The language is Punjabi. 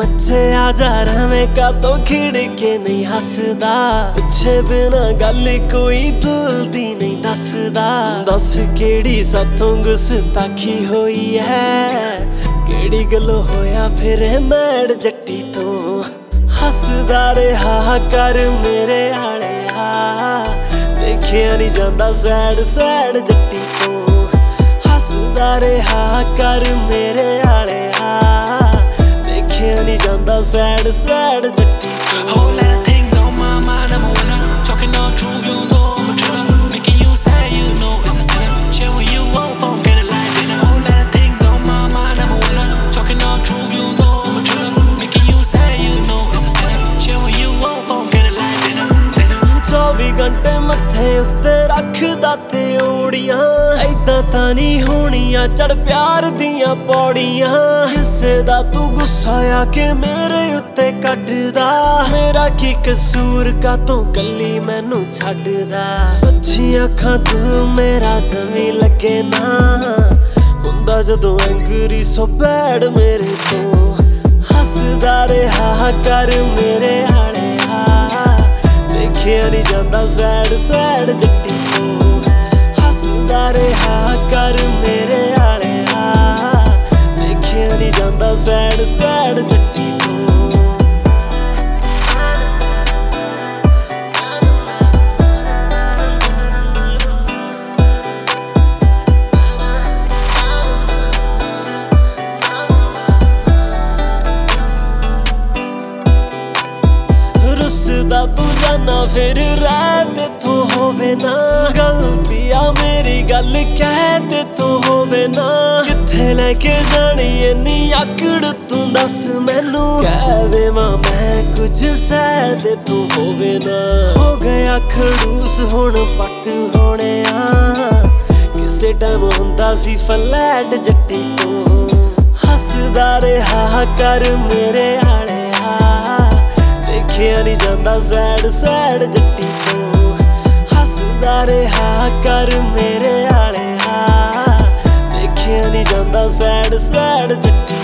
ਪਿੱਛੇ ਆ ਜਾ ਰਵੇਂ ਕਾਤੋਂ ਖਿੜ ਕੇ ਨਹੀਂ ਹੱਸਦਾ। ਪੁੱਛੇ ਬਿਨਾ ਗੱਲ ਕੋਈ ਦਿਲ ਦੀ ਨਹੀਂ ਦੱਸਦਾ। ਦੱਸ ਕਿਹੜੀ ਸਾਥੋਂ ਗੁਸਤਾਖੀ ਹੋਈ ਹੈ, ਕਿਹੜੀ ਗੱਲ ਹੋਇਆ ਫਿਰ ਮੈੜ ਜੱਟੀ ਤੋਂ। ਹੱਸਦਾ ਰਿਹਾ ਕਰ ਮੇਰੇ ਆਲਿਆ, ਦੇਖਿਆ ਨਹੀਂ ਜਾਂਦਾ ਸੈਡ ਸੈਡ ਜੱਟੀ ਤੋਂ। ਹੱਸਦਾ ਰਿਹਾ ਕਰ ਮੇਰੇ ਆਲਿਆ, ਦੇਖਿਆ ਨਹੀਂ ਜਾਂਦਾ ਸੈਡ ਸੈਡ ਜੱਟੀ ਤੋਂ। Whole lot of things on my mind, I'm a winner. Talking all truth, you know I'm a driller. Making you sad, you know it's a sinner. Chill when you want, phone get a light dinner. Whole lot of things on my mind, I'm a winner. Talking all truth, you know I'm a driller. Making you sad, you know it's a sinner. Chill when you want, phone get a light dinner. 24 ਘੰਟੇ ਮੱਥੇ ਉੱਤੇ ਰੱਖਦਾ ਤੇ ਓੜੀਆਂ, ਏਦਾਂ ਤਾਂ ਨਹੀਂ ਹੋਣੀਆਂ ਚੜ ਪਿਆਰ ਦੀਆਂ ਪੌੜੀਆਂ। ਹਿੱਸੇ ਦਾ ਤੂੰ ਗੁੱਸਾ ਆ ਕੇ ਮੇਰੇ ਉੱਤੇ ਕੱਢਦਾ, ਮੇਰਾ ਕੀ ਕਸੂਰ ਕਾਤੋਂ ਕੱਲੀ ਮੈਨੂੰ ਛੱਡਦਾ। ਸੱਚੀ ਅੱਖਾਂ ਤੂੰ ਮੇਰਾ ਜਮੀ ਲੱਗੇ ਨਾ, ਹੁੰਦਾ ਜਦੋਂ ਐਂਗਰੀ ਸੋ ਬੈਡ ਮੇਰੇ ਤੋਂ। ਹੱਸਦਾ ਰਿਹਾ ਕਰ ਮੇਰੇ ਆਲਿਆ, ਦੇਖਿਆ ਨਹੀਂ ਜਾਂਦਾ ਸੈਡ ਸੈਡ ਜੱਟੀ ਤੋਂ। ਹੱਸਦਾ ਰਿਹਾ ਕਰ ਮੇਰੇ ਆਲਿਆ, ਦੇਖਿਆ ਨਹੀਂ ਜਾਂਦਾ ਸੈਡ ਸੈਡ ਜੱਟੀ ਤੋਂ। ਰੁੱਸਦਾ ਤੂੰ ਜਾਨਾ ਫਿਰ ਰਹਿ ਤੇਥੋਂ ਹੋਵੇ ਨਾ, ਗਲਤੀ ਆ ਮੇਰੀ ਗੱਲ ਕਹਿ ਤੇਥੋਂ ਹੋਵੇ ਨਾ। ਕਿੱਥੇ ਲੈ ਕੇ ਜਾਣੀ ਇੰਨੀ ਆਕੜ ਤੂੰ ਦੱਸ ਮੈਨੂੰ, ਕਹਿ ਦੇਵਾਂ ਮੈਂ ਕੁਝ ਸਹਿ ਤੂੰ ਹੋਵੇ ਨਾ। ਹੋ ਗਿਆ ਖੜੂਸ ਹੁਣ ਪੱਟ ਹੋਣੇ ਆ, ਕਿਸੇ ਟਾਈਮ ਹੁੰਦਾ ਸੀ ਫਲੈਟ ਜੱਟੀ ਤੋਂ। ਹੱਸਦਾ ਰਿਹਾ ਕਰ ਮੇਰੇ ਆਲਿਆ, ਦੇਖਿਆ ਨਹੀਂ ਜਾਂਦਾ ਸੈਡ ਸੈਡ ਜੱਟੀ ਤੋਂ। ਹੱਸਦਾ ਰਿਹਾ ਕਰ ਮੇਰੇ ਆਲਿਆ, ਦੇਖਿਆ ਨਹੀਂ ਜਾਂਦਾ ਸੈਡ ਸੈਡ ਜੱਟੀ